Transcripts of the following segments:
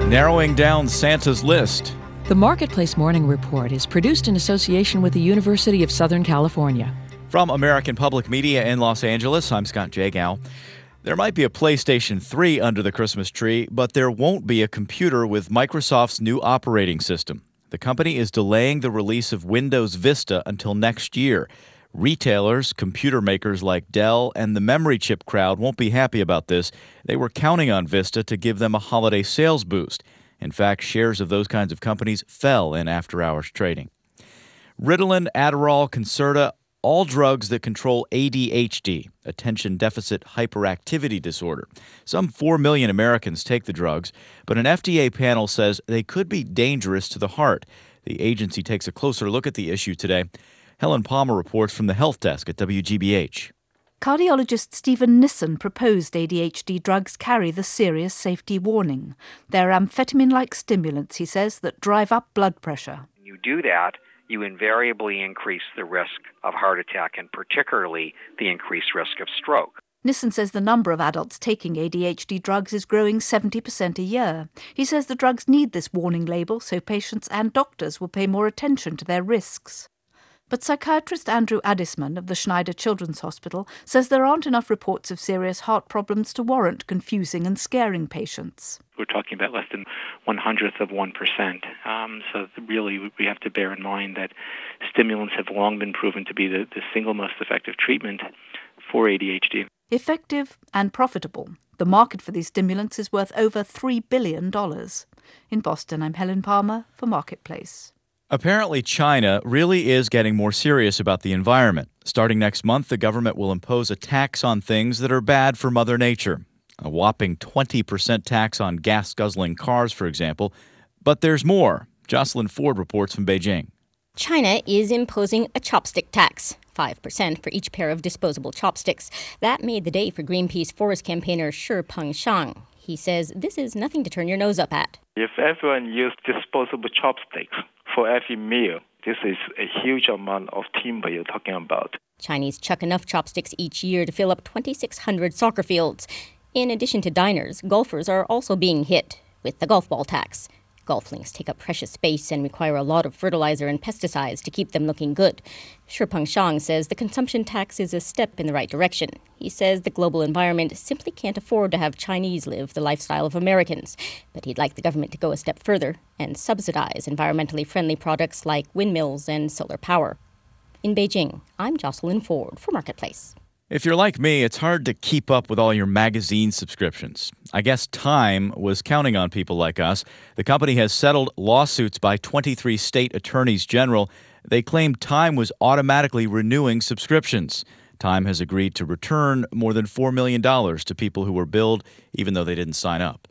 Narrowing down Santa's list. The Marketplace Morning Report is produced in association with the University of Southern California. From American Public Media in Los Angeles, I'm Scott Jagow. There might be a PlayStation 3 under the Christmas tree, but there won't be a computer with Microsoft's new operating system. The company is delaying the release of Windows Vista until next year. Retailers, computer makers like Dell, and the memory chip crowd won't be happy about this. They were counting on Vista to give them a holiday sales boost. In fact, shares of those kinds of companies fell in after-hours trading. Ritalin, Adderall, Concerta, all drugs that control ADHD, attention deficit hyperactivity disorder. Some 4 million Americans take the drugs, but an FDA panel says they could be dangerous to the heart. The agency takes a closer look at the issue today. Helen Palmer reports from the Health Desk at WGBH. Cardiologist Stephen Nissen proposed ADHD drugs carry the serious safety warning. They're amphetamine-like stimulants, he says, that drive up blood pressure. When you do that, you invariably increase the risk of heart attack and particularly the increased risk of stroke. Nissen says the number of adults taking ADHD drugs is growing 70% a year. He says the drugs need this warning label so patients and doctors will pay more attention to their risks. But psychiatrist Andrew Addisman of the Schneider Children's Hospital says there aren't enough reports of serious heart problems to warrant confusing and scaring patients. We're talking about less than 0.01%. So really we have to bear in mind that stimulants have long been proven to be the single most effective treatment for ADHD. Effective and profitable. The market for these stimulants is worth over $3 billion. In Boston, I'm Helen Palmer for Marketplace. Apparently, China really is getting more serious about the environment. Starting next month, the government will impose a tax on things that are bad for Mother Nature. A whopping 20% tax on gas-guzzling cars, for example. But there's more. Jocelyn Ford reports from Beijing. China is imposing a chopstick tax, 5% for each pair of disposable chopsticks. That made the day for Greenpeace forest campaigner Shi Pengshang. He says this is nothing to turn your nose up at. If everyone used disposable chopsticks for every meal, this is a huge amount of timber you're talking about. Chinese chuck enough chopsticks each year to fill up 2,600 soccer fields. In addition to diners, golfers are also being hit with the golf ball tax. Golf links take up precious space and require a lot of fertilizer and pesticides to keep them looking good. Shi Pengshang says the consumption tax is a step in the right direction. He says the global environment simply can't afford to have Chinese live the lifestyle of Americans. But he'd like the government to go a step further and subsidize environmentally friendly products like windmills and solar power. In Beijing, I'm Jocelyn Ford for Marketplace. If you're like me, it's hard to keep up with all your magazine subscriptions. I guess Time was counting on people like us. The company has settled lawsuits by 23 state attorneys general. They claim Time was automatically renewing subscriptions. Time has agreed to return more than $4 million to people who were billed, even though they didn't sign up.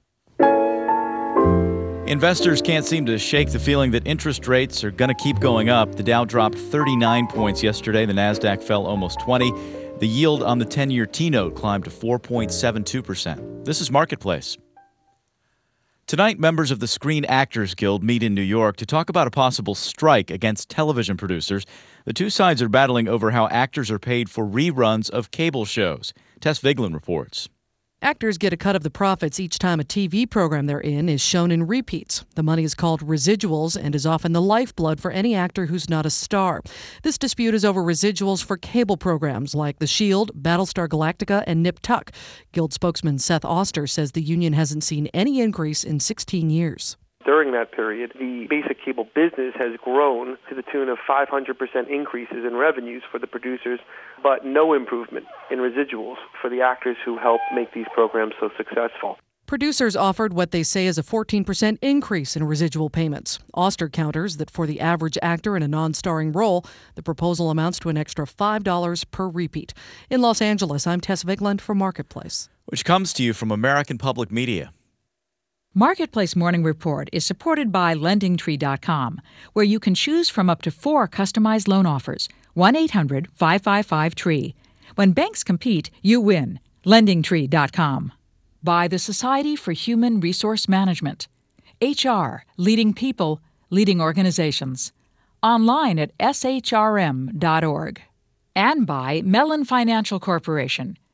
Investors can't seem to shake the feeling that interest rates are going to keep going up. The Dow dropped 39 points yesterday. The Nasdaq fell almost 20. The yield on the 10-year T-note climbed to 4.72%. This is Marketplace. Tonight, members of the Screen Actors Guild meet in New York to talk about a possible strike against television producers. The two sides are battling over how actors are paid for reruns of cable shows. Tess Vigeland reports. Actors get a cut of the profits each time a TV program they're in is shown in repeats. The money is called residuals and is often the lifeblood for any actor who's not a star. This dispute is over residuals for cable programs like The Shield, Battlestar Galactica, and Nip Tuck. Guild spokesman Seth Oster says the union hasn't seen any increase in 16 years. During that period, the basic cable business has grown to the tune of 500% increases in revenues for the producers, but no improvement in residuals for the actors who helped make these programs so successful. Producers offered what they say is a 14% increase in residual payments. Oster counters that for the average actor in a non-starring role, the proposal amounts to an extra $5 per repeat. In Los Angeles, I'm Tess Vigeland for Marketplace. Which comes to you from American Public Media. Marketplace Morning Report is supported by LendingTree.com, where you can choose from up to 4 customized loan offers. 1-800-555-TREE. When banks compete, you win. LendingTree.com. By the Society for Human Resource Management. HR, leading people, leading organizations. Online at shrm.org. And by Mellon Financial Corporation.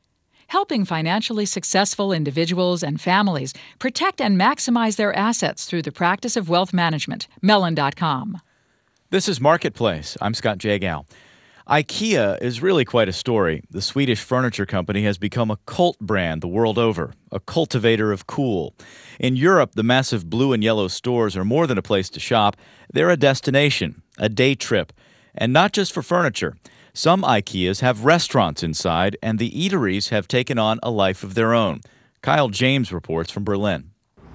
helping financially successful individuals and families protect and maximize their assets through the practice of wealth management. Mellon.com. This is Marketplace. I'm Scott Jagow. IKEA is really quite a story. The Swedish furniture company has become a cult brand the world over, a cultivator of cool. In Europe, the massive blue and yellow stores are more than a place to shop. They're a destination, a day trip. And not just for furniture. Some IKEAs have restaurants inside, and the eateries have taken on a life of their own. Kyle James reports from Berlin.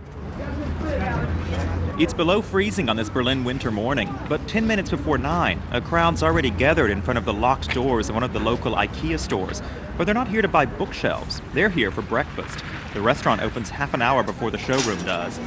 It's below freezing on this Berlin winter morning, but 10 minutes before 9, a crowd's already gathered in front of the locked doors of one of the local IKEA stores. But they're not here to buy bookshelves. They're here for breakfast. The restaurant opens half an hour before the showroom does.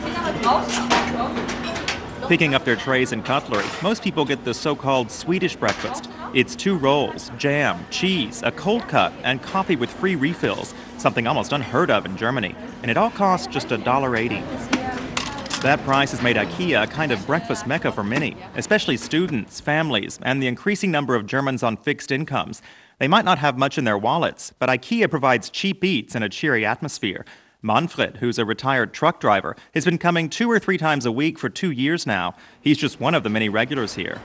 Picking up their trays and cutlery, most people get the so-called Swedish breakfast. It's 2 rolls, jam, cheese, a cold cut, and coffee with free refills, something almost unheard of in Germany. And it all costs just $1.80. That price has made IKEA a kind of breakfast mecca for many, especially students, families, and the increasing number of Germans on fixed incomes. They might not have much in their wallets, but IKEA provides cheap eats and a cheery atmosphere. Manfred, who's a retired truck driver, has been coming 2 or 3 times a week for 2 years now. He's just one of the many regulars here.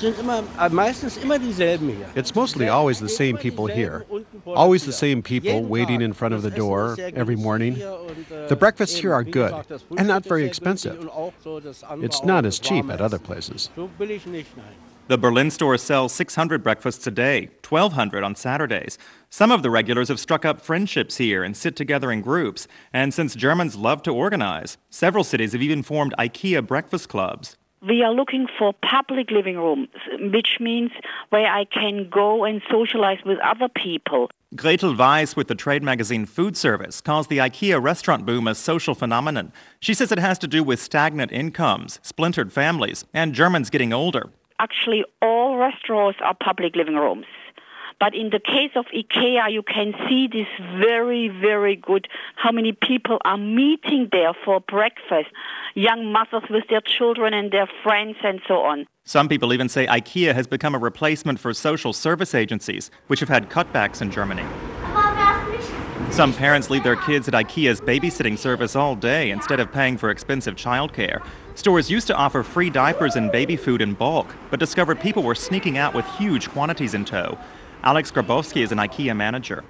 It's mostly always the same people here. Always the same people waiting in front of the door every morning. The breakfasts here are good and not very expensive. It's not as cheap at other places. The Berlin store sells 600 breakfasts a day, 1,200 on Saturdays. Some of the regulars have struck up friendships here and sit together in groups. And since Germans love to organize, several cities have even formed IKEA breakfast clubs. We are looking for public living rooms, which means where I can go and socialize with other people. Gretel Weiss with the trade magazine Food Service calls the IKEA restaurant boom a social phenomenon. She says it has to do with stagnant incomes, splintered families, and Germans getting older. Actually, all restaurants are public living rooms. But in the case of IKEA, you can see this very, very good, how many people are meeting there for breakfast. Young mothers with their children and their friends and so on. Some people even say IKEA has become a replacement for social service agencies, which have had cutbacks in Germany. Some parents leave their kids at IKEA's babysitting service all day instead of paying for expensive childcare. Stores used to offer free diapers and baby food in bulk, but discovered people were sneaking out with huge quantities in tow. Alex Grabowski is an IKEA manager.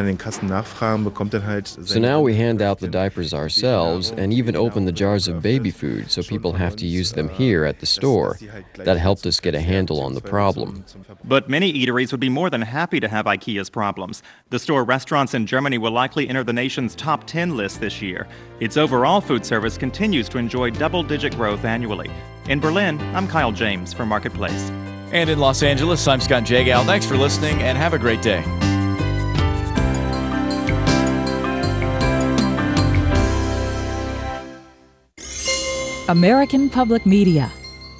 So now we hand out the diapers ourselves and even open the jars of baby food so people have to use them here at the store. That helped us get a handle on the problem. But many eateries would be more than happy to have IKEA's problems. The store restaurants in Germany will likely enter the nation's top 10 list this year. Its overall food service continues to enjoy double-digit growth annually. In Berlin, I'm Kyle James for Marketplace. And in Los Angeles, I'm Scott Jagow. Thanks for listening and have a great day. American Public Media.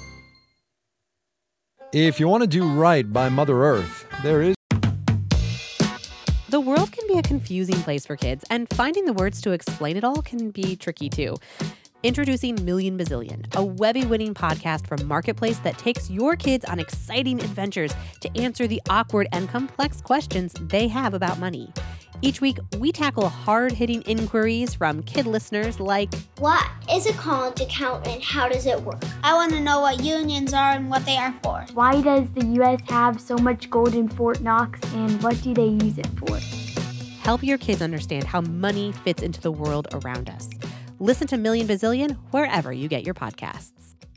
If you want to do right by Mother Earth, there is. The world can be a confusing place for kids, and finding the words to explain it all can be tricky too. Introducing Million Bazillion, a Webby-winning podcast from Marketplace that takes your kids on exciting adventures to answer the awkward and complex questions they have about money. Each week, we tackle hard-hitting inquiries from kid listeners like, what is a college account and how does it work? I want to know what unions are and what they are for. Why does the U.S. have so much gold in Fort Knox and what do they use it for? Help your kids understand how money fits into the world around us. Listen to Million Bazillion wherever you get your podcasts.